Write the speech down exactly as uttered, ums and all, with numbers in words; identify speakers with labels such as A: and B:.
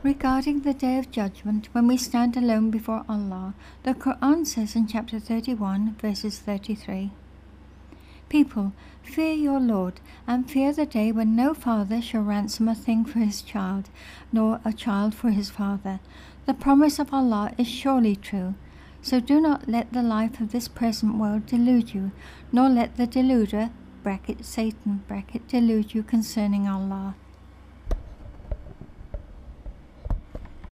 A: Regarding the Day of Judgment, when we stand alone before Allah, the Quran says in chapter thirty-one, verses thirty-three, "People, fear your Lord, and fear the day when no father shall ransom a thing for his child, nor a child for his father. The promise of Allah is surely true. So do not let the life of this present world delude you, nor let the deluder, bracket Satan, bracket delude you concerning Allah.